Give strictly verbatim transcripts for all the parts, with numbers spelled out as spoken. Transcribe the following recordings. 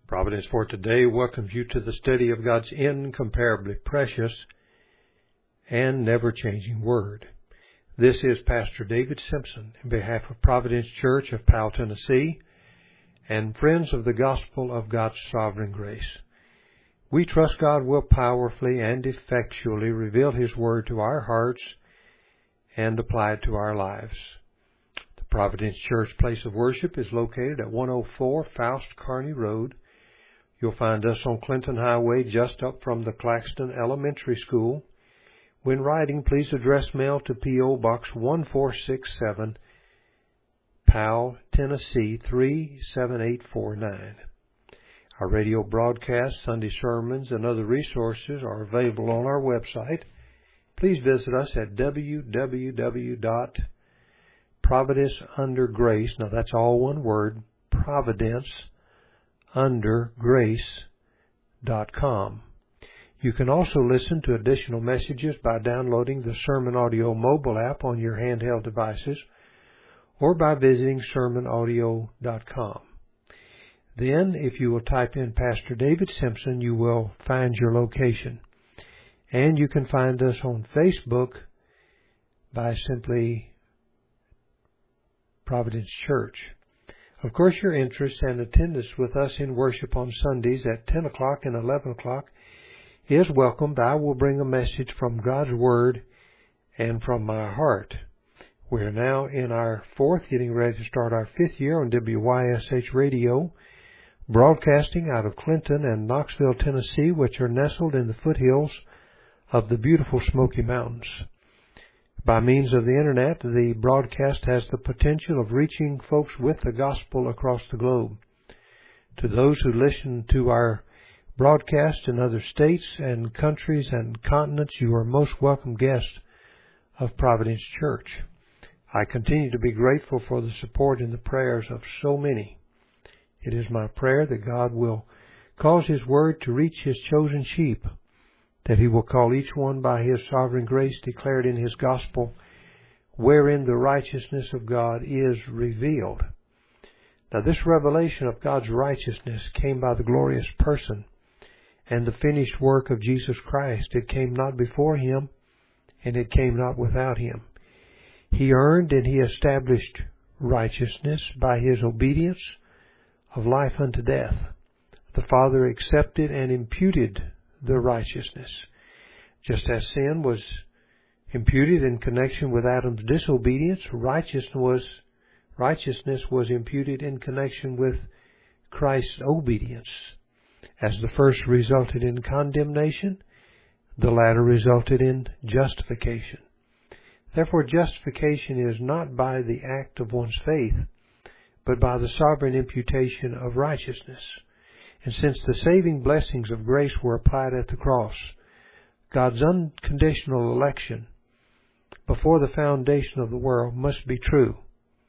Providence for Today welcomes you to the study of God's incomparably precious and never-changing Word. This is Pastor David Simpson in behalf of Providence Church of Powell, Tennessee, and friends of the gospel of God's sovereign grace. We trust God will powerfully and effectually reveal His Word to our hearts and apply it to our lives. The Providence Church place of worship is located at one oh four Faust Kearney Road. You'll find us on Clinton Highway just up from the Claxton Elementary School. When writing, please address mail to P O. Box one four six seven, Powell, Tennessee three seven eight four nine. Our radio broadcasts, Sunday sermons, and other resources are available on our website. Please visit us at w w w dot providence under grace. Now that's all one word, providence under grace dot com. You can also listen to additional messages by downloading the Sermon Audio mobile app on your handheld devices or by visiting sermon audio dot com. Then, if you will type in Pastor David Simpson, you will find your location. And you can find us on Facebook by simply Providence Church. Of course, your interest and attendance with us in worship on Sundays at ten o'clock and eleven o'clock is welcomed. I will bring a message from God's Word and from my heart. We are now in our fourth, getting ready to start our fifth year on W Y S H Radio, broadcasting out of Clinton and Knoxville, Tennessee, which are nestled in the foothills of the beautiful Smoky Mountains. By means of the Internet, the broadcast has the potential of reaching folks with the gospel across the globe. To those who listen to our broadcast in other states and countries and continents, you are most welcome guests of Providence Church. I continue to be grateful for the support and the prayers of so many. It is my prayer that God will cause His Word to reach His chosen sheep, that He will call each one by His sovereign grace declared in His gospel, wherein the righteousness of God is revealed. Now, this revelation of God's righteousness came by the glorious person and the finished work of Jesus Christ. It came not before Him, and it came not without Him. He earned and He established righteousness by His obedience of life unto death. The Father accepted and imputed the righteousness. Just as sin was imputed in connection with Adam's disobedience, righteousness was, righteousness was imputed in connection with Christ's obedience. As the first resulted in condemnation, the latter resulted in justification. Therefore, justification is not by the act of one's faith, but by the sovereign imputation of righteousness. And since the saving blessings of grace were applied at the cross, God's unconditional election before the foundation of the world must be true.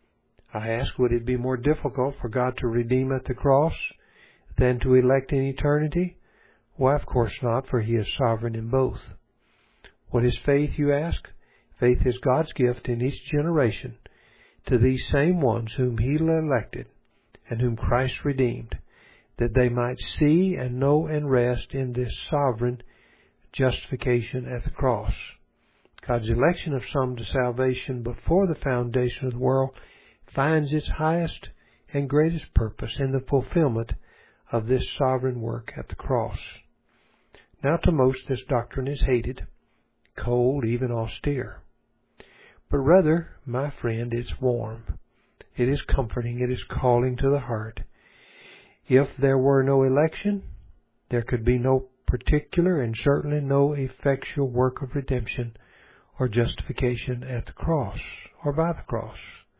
I ask, would it be more difficult for God to redeem at the cross than to elect in eternity? Well, of course not, for He is sovereign in both. What is faith, you ask? Faith is God's gift in each generation to these same ones whom He elected and whom Christ redeemed, that they might see and know and rest in this sovereign justification at the cross. God's election of some to salvation before the foundation of the world finds its highest and greatest purpose in the fulfillment of this sovereign work at the cross. Now to most this doctrine is hated, cold, even austere. But rather, my friend, it's warm. It is comforting. It is calling to the heart. If there were no election, there could be no particular and certainly no effectual work of redemption or justification at the cross or by the cross.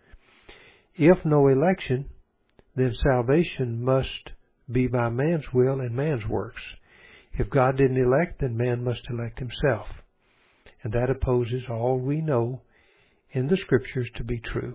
If no election, then salvation must be by man's will and man's works. If God didn't elect, then man must elect himself. And that opposes all we know in the Scriptures to be true.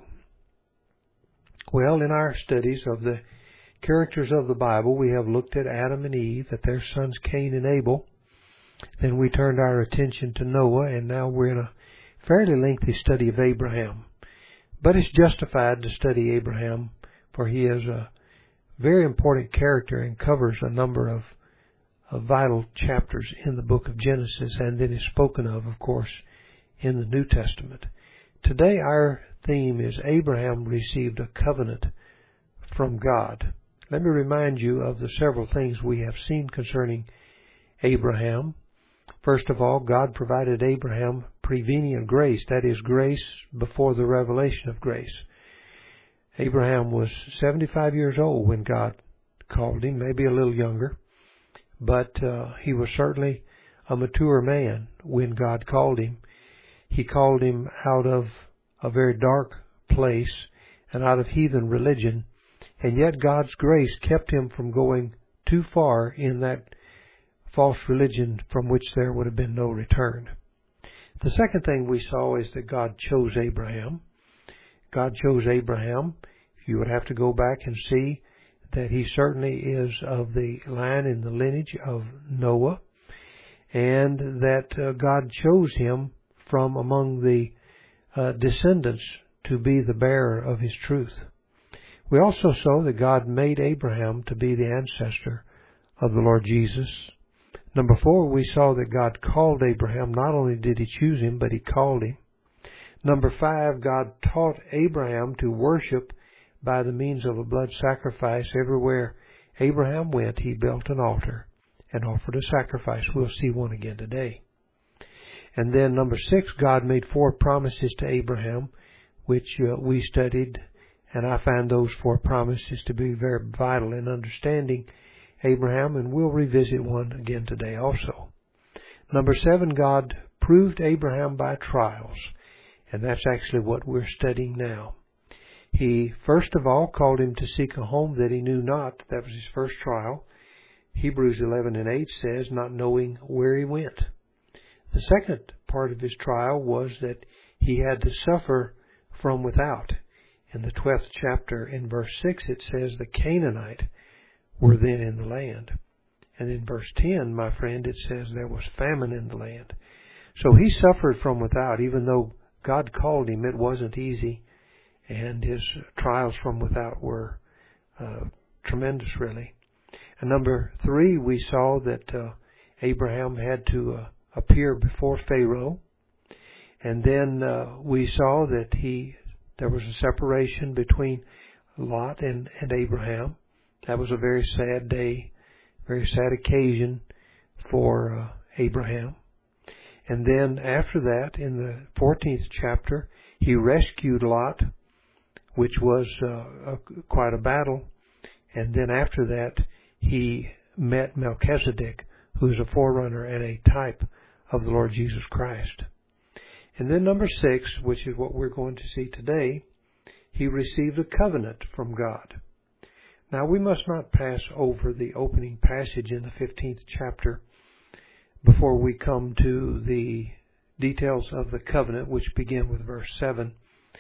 Well, in our studies of the characters of the Bible, we have looked at Adam and Eve, at their sons Cain and Abel. Then we turned our attention to Noah, and now we're in a fairly lengthy study of Abraham. But it's justified to study Abraham, for he is a very important character and covers a number of, of vital chapters in the book of Genesis, and then is spoken of, of course, in the New Testament. Today our theme is Abraham received a covenant from God. Let me remind you of the several things we have seen concerning Abraham. First of all, God provided Abraham prevenient grace, that is, grace before the revelation of grace. Abraham was seventy-five years old when God called him, maybe a little younger, but uh, he was certainly a mature man when God called him. He called him out of a very dark place and out of heathen religion, and yet God's grace kept him from going too far in that false religion from which there would have been no return. The second thing we saw is that God chose Abraham. God chose Abraham. You would have to go back and see that he certainly is of the line and the lineage of Noah, and that uh, God chose him from among the uh, descendants to be the bearer of his truth. We also saw that God made Abraham to be the ancestor of the Lord Jesus. Number four, we saw that God called Abraham. Not only did he choose him, but he called him. Number five, God taught Abraham to worship by the means of a blood sacrifice. Everywhere Abraham went, he built an altar and offered a sacrifice. We'll see one again today. And then number six, God made four promises to Abraham, which uh, we studied, and I find those four promises to be very vital in understanding Abraham, and we'll revisit one again today also. Number seven, God proved Abraham by trials, and that's actually what we're studying now. He, first of all, called him to seek a home that he knew not. That was his first trial. Hebrews eleven and eight says, not knowing where he went. The second part of his trial was that he had to suffer from without. In the twelfth chapter, in verse six, it says the Canaanite were then in the land. And in verse ten, my friend, it says there was famine in the land. So he suffered from without. Even though God called him, it wasn't easy. And his trials from without were uh, tremendous, really. And number three, we saw that uh, Abraham had to uh, appear before Pharaoh. And then uh, we saw that he there was a separation between Lot and, and Abraham. That was a very sad day, very sad occasion for uh, Abraham. And then after that, in the fourteenth chapter, he rescued Lot, which was uh, a, quite a battle. And then after that, he met Melchizedek, who's a forerunner and a type of the Lord Jesus Christ. And then number six, which is what we're going to see today, he received a covenant from God. Now, we must not pass over the opening passage in the fifteenth chapter before we come to the details of the covenant, which begin with verse seven.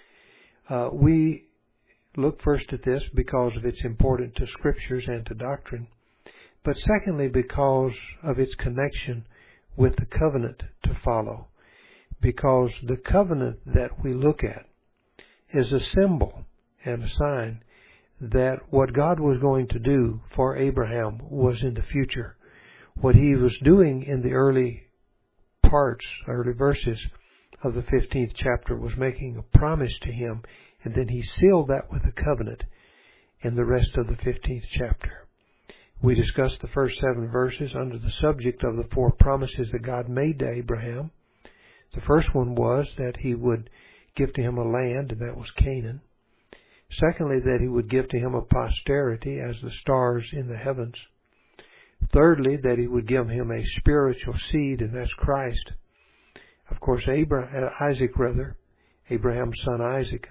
Uh, we look first at this because of its importance to Scriptures and to doctrine, but secondly because of its connection with the covenant to follow. Because the covenant that we look at is a symbol and a sign that what God was going to do for Abraham was in the future. What he was doing in the early parts, early verses of the fifteenth chapter was making a promise to him, and then he sealed that with a covenant in the rest of the fifteenth chapter. We discussed the first seven verses under the subject of the four promises that God made to Abraham. The first one was that he would give to him a land, and that was Canaan. Secondly, that he would give to him a posterity as the stars in the heavens. Thirdly, that he would give him a spiritual seed, and that's Christ. Of course, Abraham, Isaac, rather, Abraham's son Isaac,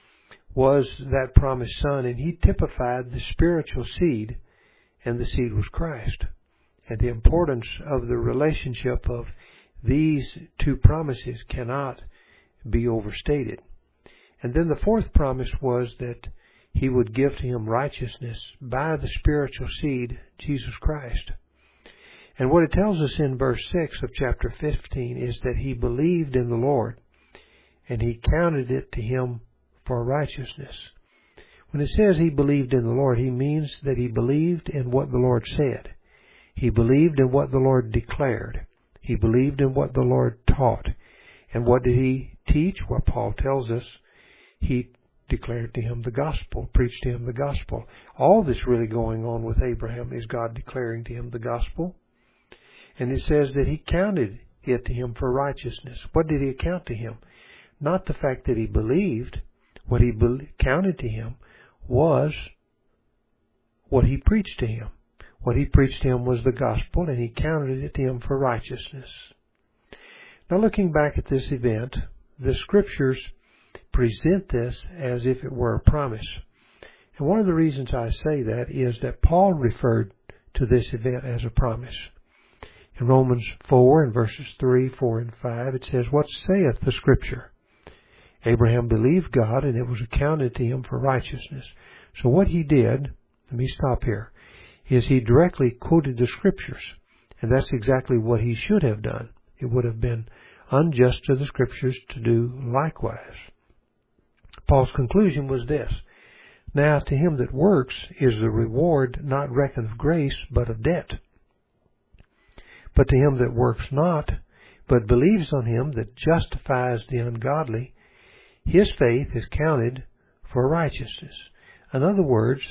was that promised son, and he typified the spiritual seed, and the seed was Christ. And the importance of the relationship of these two promises cannot be overstated. And then the fourth promise was that he would give to him righteousness by the spiritual seed, Jesus Christ. And what it tells us in verse six of chapter fifteen is that he believed in the Lord, and he counted it to him for righteousness. When it says he believed in the Lord, he means that he believed in what the Lord said. He believed in what the Lord declared. He believed in what the Lord taught. And what did he teach? Well, Paul tells us he declared to him the gospel, preached to him the gospel. All that's really going on with Abraham is God declaring to him the gospel. And it says that he counted it to him for righteousness. What did he account to him? Not the fact that he believed. What he be- counted to him was what he preached to him. What he preached to him was the gospel, and he counted it to him for righteousness. Now, looking back at this event, the Scriptures present this as if it were a promise. And one of the reasons I say that is that Paul referred to this event as a promise. In Romans four, in verses three, four, and five, it says, "What saith the Scripture? Abraham believed God, and it was accounted to him for righteousness." So what he did, let me stop here, is he directly quoted the Scriptures. And that's exactly what he should have done. It would have been unjust to the Scriptures to do likewise. Paul's conclusion was this: "Now to him that works is the reward not reckoned of grace, but of debt. But to him that works not, but believes on him that justifies the ungodly, his faith is counted for righteousness." In other words,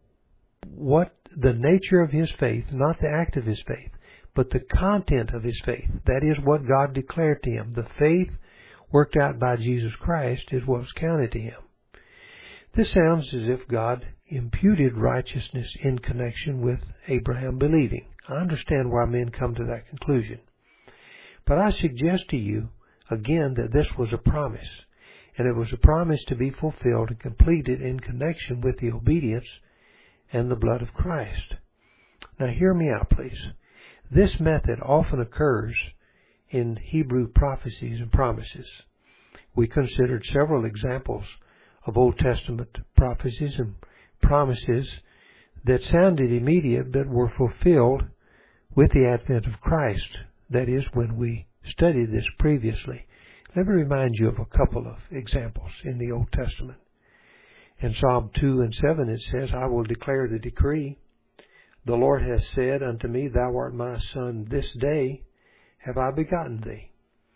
what the nature of his faith, not the act of his faith, but the content of his faith, that is what God declared to him. The faith worked out by Jesus Christ is what was counted to him. This sounds as if God imputed righteousness in connection with Abraham believing. I understand why men come to that conclusion. But I suggest to you, again, that this was a promise. And it was a promise to be fulfilled and completed in connection with the obedience and the blood of Christ. Now hear me out, please. This method often occurs in Hebrew prophecies and promises. We considered several examples of Old Testament prophecies and promises that sounded immediate but were fulfilled with the advent of Christ. That is, when we studied this previously. Let me remind you of a couple of examples in the Old Testament. In Psalm two and seven it says, "I will declare the decree. The Lord has said unto me, Thou art my son, this day have I begotten thee."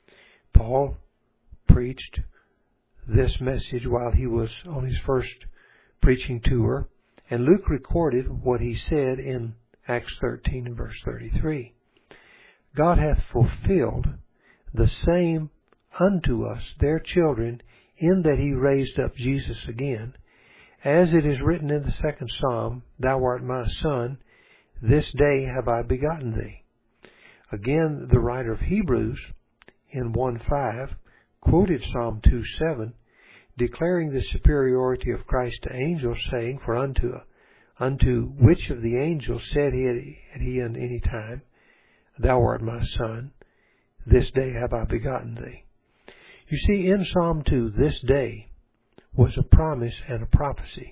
Paul preached this message while he was on his first preaching tour, and Luke recorded what he said in Acts thirteen and verse thirty-three. "God hath fulfilled the same unto us, their children, in that he raised up Jesus again, as it is written in the second Psalm, Thou art my son, this day have I begotten thee." Again, the writer of Hebrews in one five quoted Psalm two seven, declaring the superiority of Christ to angels, saying, "For unto unto which of the angels said he at he in any time, Thou art my son, this day have I begotten thee." You see, in Psalm two, this day was a promise and a prophecy.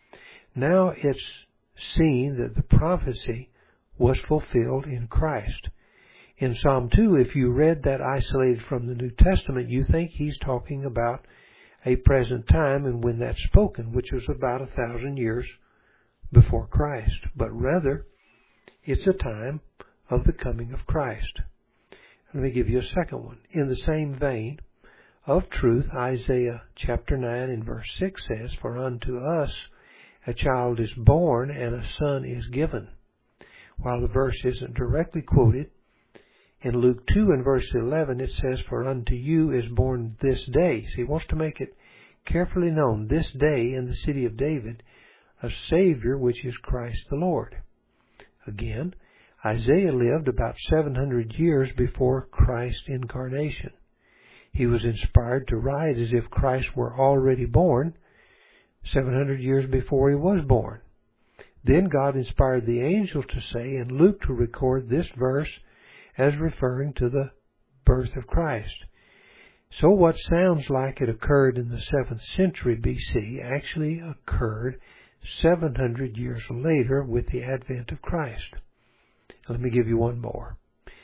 Now it's seen that the prophecy was fulfilled in Christ. In Psalm two, if you read that isolated from the New Testament, you think he's talking about a present time and when that's spoken, which was about a thousand years before Christ. But rather, it's a time of the coming of Christ. Let me give you a second one. In the same vein of truth, Isaiah chapter nine and verse six says, "For unto us a child is born and a son is given." While the verse isn't directly quoted, in Luke two and verse eleven it says, "For unto you is born this day." So he wants to make it carefully known, this day in the city of David, a Savior, which is Christ the Lord. Again, Isaiah lived about seven hundred years before Christ's incarnation. He was inspired to write as if Christ were already born seven hundred years before he was born. Then God inspired the angel to say, and Luke to record this verse as referring to the birth of Christ. So what sounds like it occurred in the seventh century B C actually occurred seven hundred years later with the advent of Christ. Let me give you one more.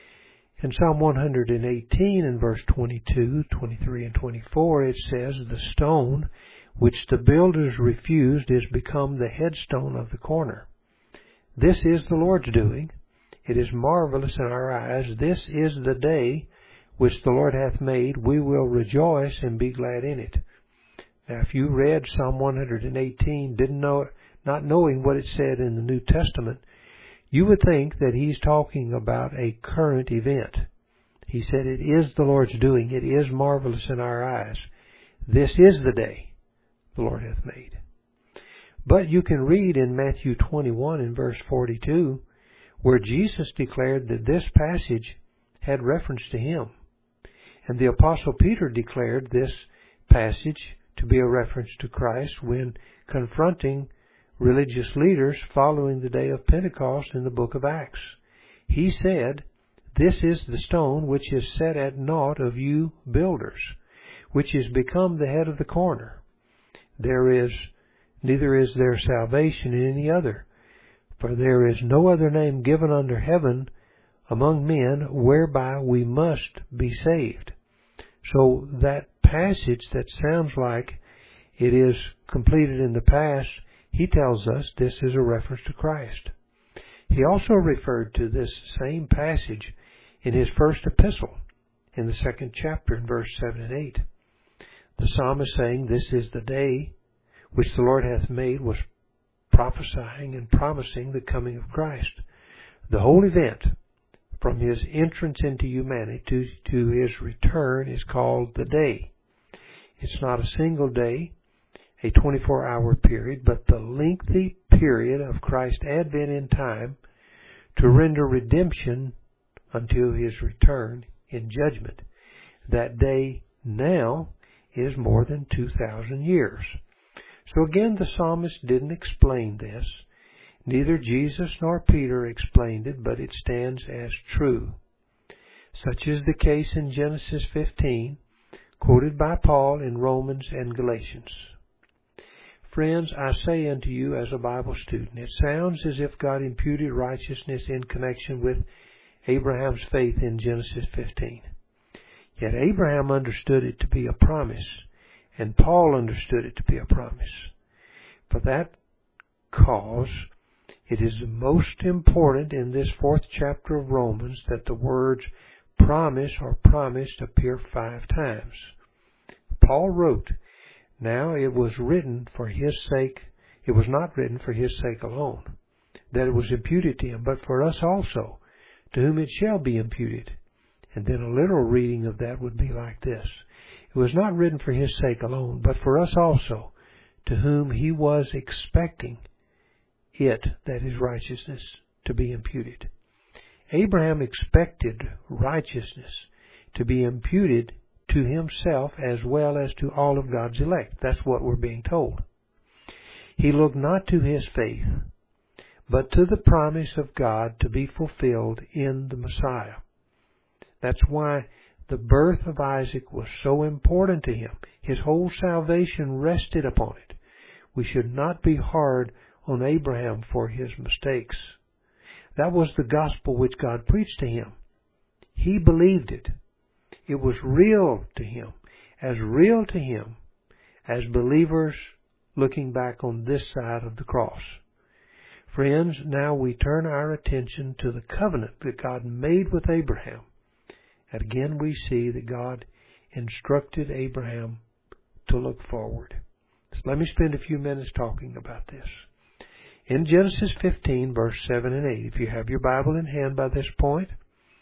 In Psalm one hundred eighteen and verse twenty-two, twenty-three, and twenty-four, it says, "The stone which the builders refused, is become the headstone of the corner. This is the Lord's doing. It is marvelous in our eyes. This is the day which the Lord hath made. We will rejoice and be glad in it. Now, if you read Psalm one eighteen, didn't know, not knowing what it said in the New Testament, you would think that he's talking about a current event. He said, it is the Lord's doing. It is marvelous in our eyes. This is the day the Lord hath made. But you can read in Matthew twenty-one in verse forty-two, where Jesus declared that this passage had reference to him. And the Apostle Peter declared this passage to be a reference to Christ when confronting religious leaders following the day of Pentecost in the book of Acts. He said, this is the stone which is set at naught of you builders, which is become the head of the corner. There is, neither is there salvation in any other, for there is no other name given under heaven among men whereby we must be saved. So that passage that sounds like it is completed in the past, he tells us this is a reference to Christ. He also referred to this same passage in his first epistle, in the second chapter, in verse seven and eight. The psalmist saying, this is the day which the Lord hath made, was prophesying and promising the coming of Christ. The whole event, from his entrance into humanity to, to his return, is called the day. It's not a single day, a twenty-four hour period, but the lengthy period of Christ's advent in time to render redemption until his return in judgment. That day now is more than two thousand years. So again, the psalmist didn't explain this. Neither Jesus nor Peter explained it, but it stands as true. Such is the case in Genesis fifteen, quoted by Paul in Romans and Galatians. Friends, I say unto you as a Bible student, it sounds as if God imputed righteousness in connection with Abraham's faith in Genesis fifteen. Yet Abraham understood it to be a promise, and Paul understood it to be a promise. For that cause, it is the most important in this fourth chapter of Romans that the words promise or promised appear five times. Paul wrote, now it was written for his sake, it was not written for his sake alone, that it was imputed to him, but for us also, to whom it shall be imputed. And then a literal reading of that would be like this. It was not written for his sake alone, but for us also, to whom he was expecting it, that is righteousness, to be imputed. Abraham expected righteousness to be imputed to himself as well as to all of God's elect. That's what we're being told. He looked not to his faith, but to the promise of God to be fulfilled in the Messiah. That's why the birth of Isaac was so important to him. His whole salvation rested upon it. We should not be hard on Abraham for his mistakes. That was the gospel which God preached to him. He believed it. It was real to him, as real to him as believers looking back on this side of the cross. Friends, now we turn our attention to the covenant that God made with Abraham. And again we see that God instructed Abraham to look forward. So let me spend a few minutes talking about this. In Genesis fifteen, verse seven and eight, if you have your Bible in hand by this point,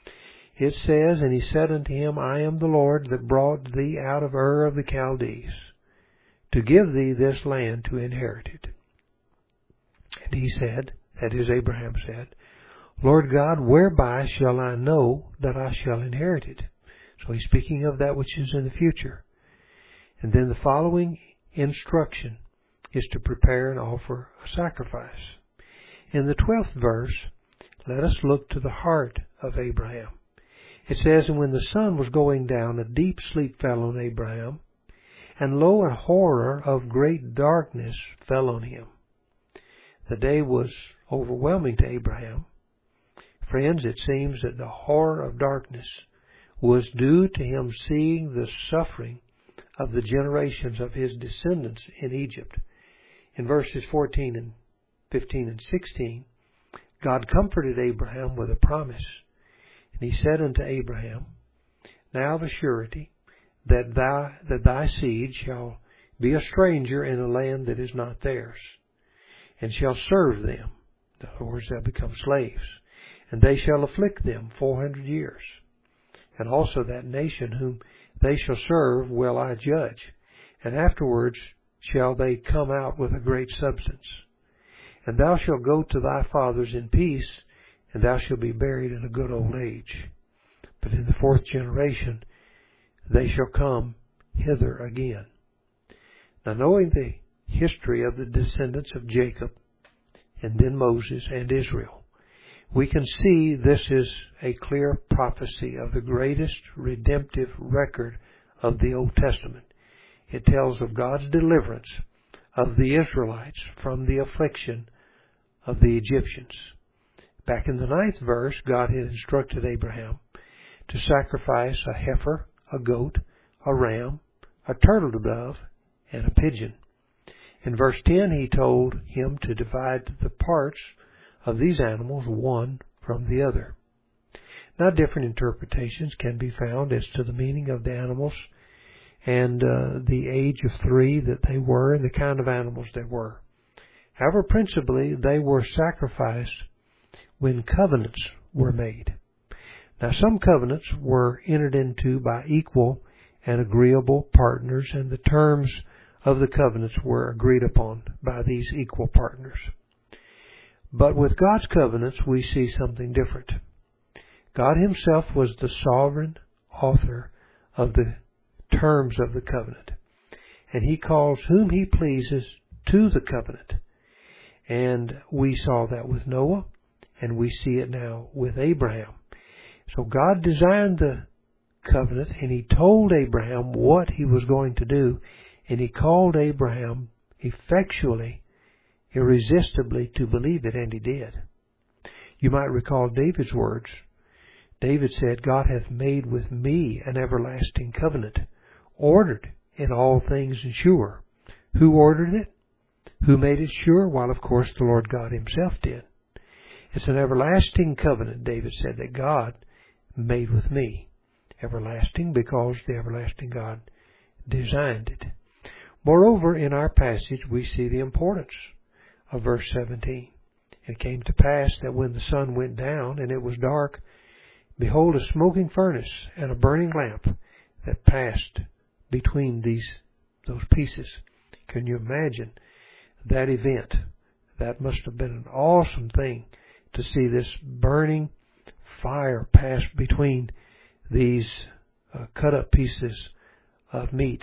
it says, and he said unto him, I am the Lord that brought thee out of Ur of the Chaldees, to give thee this land to inherit it. And he said, that is, Abraham said, Lord God, whereby shall I know that I shall inherit it? So he's speaking of that which is in the future. And then the following instruction is to prepare and offer a sacrifice. In the twelfth verse, let us look to the heart of Abraham. It says, and when the sun was going down, a deep sleep fell on Abraham, and lo, a horror of great darkness fell on him. The day was overwhelming to Abraham. Friends, it seems that the horror of darkness was due to him seeing the suffering of the generations of his descendants in Egypt. In verses fourteen and fifteen and sixteen, God comforted Abraham with a promise. And he said unto Abraham, Now of a surety that thou, that thy seed shall be a stranger in a land that is not theirs, and shall serve them. In other words, they'll become slaves. And they shall afflict them four hundred years. And also that nation whom they shall serve will I judge. And afterwards shall they come out with a great substance. And thou shalt go to thy fathers in peace, and thou shalt be buried in a good old age. But in the fourth generation they shall come hither again. Now, knowing the history of the descendants of Jacob, and then Moses and Israel, we can see this is a clear prophecy of the greatest redemptive record of the Old Testament. It tells of God's deliverance of the Israelites from the affliction of the Egyptians. Back in the ninth verse, God had instructed Abraham to sacrifice a heifer, a goat, a ram, a turtle dove, and a pigeon. In verse ten, he told him to divide the parts of these animals one from the other. Now, different interpretations can be found as to the meaning of the animals and uh, the age of three that they were and the kind of animals they were. However, principally, they were sacrificed when covenants were made. Now, some covenants were entered into by equal and agreeable partners, and the terms of the covenants were agreed upon by these equal partners. But with God's covenants, we see something different. God himself was the sovereign author of the terms of the covenant, and he calls whom he pleases to the covenant. And we saw that with Noah, and we see it now with Abraham. So God designed the covenant, and he told Abraham what he was going to do, and he called Abraham effectually, irresistibly to believe it, and he did. You might recall David's words. David said, God hath made with me an everlasting covenant, ordered in all things and sure. Who ordered it? Who made it sure? Well, of course, the Lord God himself did. It's an everlasting covenant, David said, that God made with me. Everlasting because the everlasting God designed it. Moreover, in our passage, we see the importance of verse seventeen. It came to pass that when the sun went down and it was dark, behold, a smoking furnace and a burning lamp that passed between these those pieces. Can you imagine that event? That must have been an awesome thing to see this burning fire pass between these uh, cut up pieces of meat.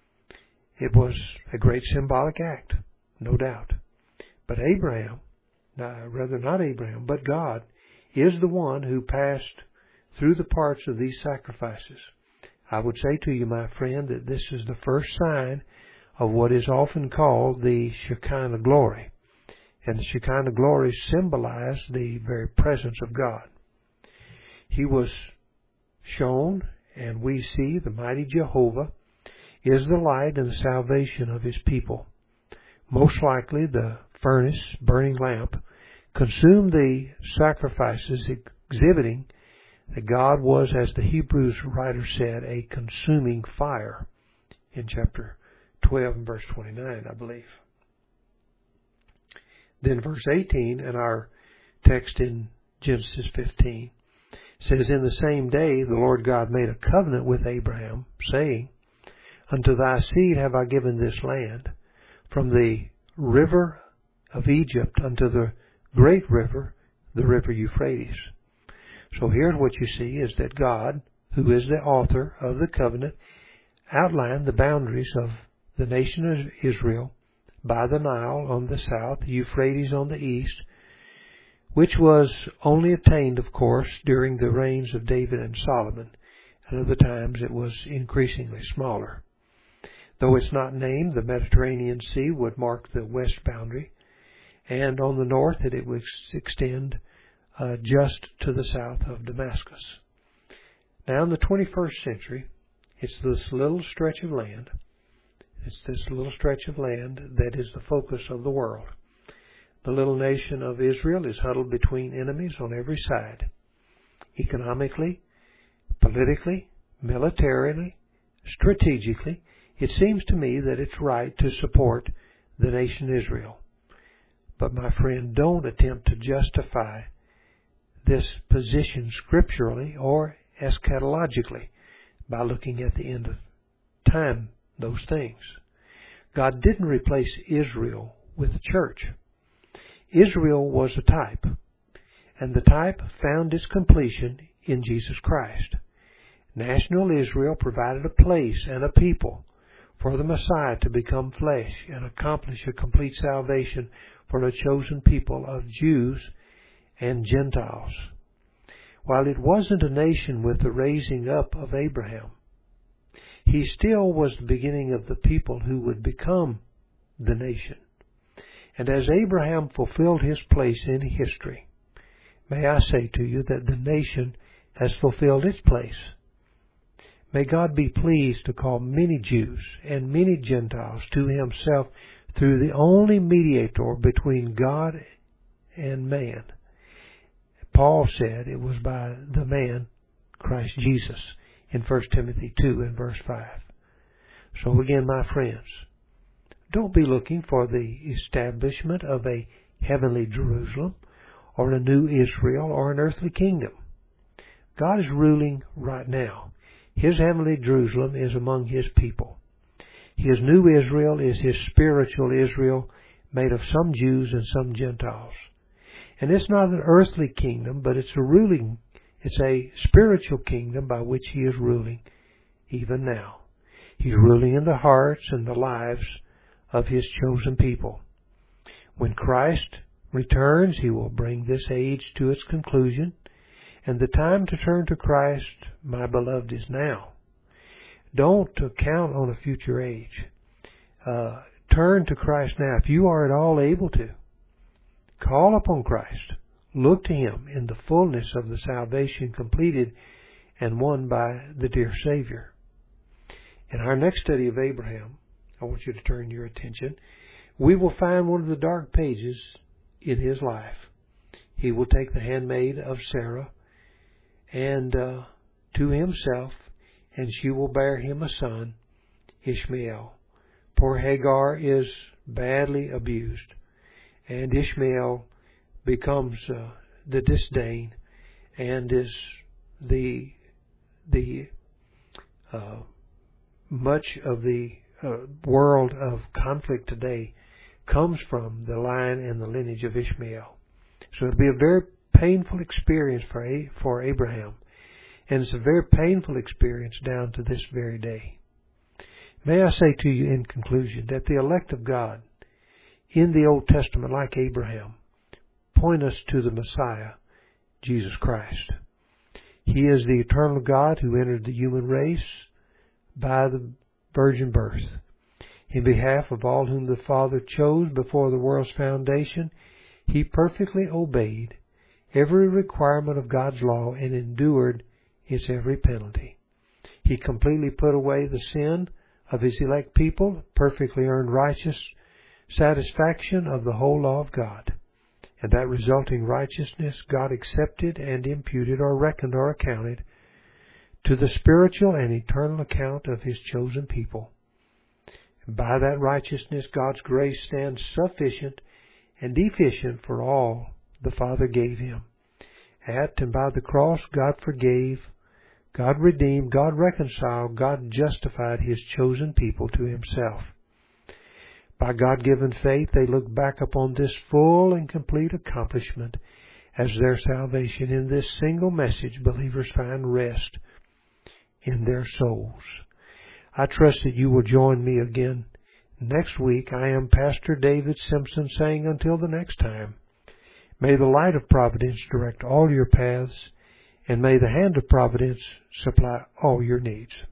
It was a great symbolic act, no doubt. But Abraham, uh, rather not Abraham, but God, is the one who passed through the parts of these sacrifices. I would say to you, my friend, that this is the first sign of what is often called the Shekinah glory. And the Shekinah glory symbolized the very presence of God. He was shown, and we see the mighty Jehovah is the light and the salvation of his people. Most likely the furnace, burning lamp, consumed the sacrifices, exhibiting that God was, as the Hebrews writer said, a consuming fire in chapter twelve and verse twenty-nine, I believe. Then verse eighteen in our text in Genesis fifteen says, In the same day the Lord God made a covenant with Abraham, saying, Unto thy seed have I given this land, from the river of Egypt unto the great river, the river Euphrates. So here's what you see is that God, who is the author of the covenant, outlined the boundaries of the nation of Israel by the Nile on the south, the Euphrates on the east, which was only attained, of course, during the reigns of David and Solomon. At other times it was increasingly smaller. Though it's not named, the Mediterranean Sea would mark the west boundary, and on the north it would extend uh, just to the south of Damascus. Now in the twenty-first century, It's this little stretch of land. It's this little stretch of land that is the focus of the world. The little nation of Israel is huddled between enemies on every side. Economically, politically, militarily, strategically, it seems to me that it's right to support the nation Israel. But my friend, don't attempt to justify this position scripturally or eschatologically by looking at the end of time, those things. God didn't replace Israel with the church. Israel was a type, and the type found its completion in Jesus Christ. National Israel provided a place and a people for the Messiah to become flesh and accomplish a complete salvation for the chosen people of Jews and Gentiles. While it wasn't a nation with the raising up of Abraham, he still was the beginning of the people who would become the nation. And as Abraham fulfilled his place in history, may I say to you that the nation has fulfilled its place. May God be pleased to call many Jews and many Gentiles to himself through the only mediator between God and man. Paul said it was by the man, Christ Jesus, in First Timothy two and verse five. So again, my friends, don't be looking for the establishment of a heavenly Jerusalem or a new Israel or an earthly kingdom. God is ruling right now. His heavenly Jerusalem is among His people. His new Israel is His spiritual Israel, made of some Jews and some Gentiles. And it's not an earthly kingdom, but it's a ruling, it's a spiritual kingdom by which He is ruling even now. He's ruling in the hearts and the lives of His chosen people. When Christ returns, He will bring this age to its conclusion, and the time to turn to Christ, my beloved, is now. Don't count on a future age. Uh, turn to Christ now. If you are at all able to, call upon Christ. Look to Him in the fullness of the salvation completed and won by the dear Savior. In our next study of Abraham, I want you to turn your attention. We will find one of the dark pages in his life. He will take the handmaid of Sarah and uh, to himself, and she will bear him a son, Ishmael. Poor Hagar is badly abused, and Ishmael becomes uh, the disdain and is the the uh, much of the uh, world of conflict today comes from the line and the lineage of Ishmael. So it'll be a very painful experience for a, for Abraham, and it's a very painful experience down to this very day. May I say to you in conclusion that the elect of God in the Old Testament, like Abraham, point us to the Messiah, Jesus Christ. He is the eternal God who entered the human race by the virgin birth. In behalf of all whom the Father chose before the world's foundation, He perfectly obeyed every requirement of God's law and endured its every penalty. He completely put away the sin of His elect people, perfectly earned righteous satisfaction of the whole law of God. And that resulting righteousness God accepted and imputed or reckoned or accounted to the spiritual and eternal account of His chosen people. And by that righteousness, God's grace stands sufficient and efficient for all the Father gave Him. At and by the cross, God forgave, God redeemed, God reconciled, God justified His chosen people to Himself. By God-given faith, they look back upon this full and complete accomplishment as their salvation. In this single message, believers find rest in their souls. I trust that you will join me again next week. I am Pastor David Simpson saying until the next time, may the light of providence direct all your paths, and may the hand of providence supply all your needs.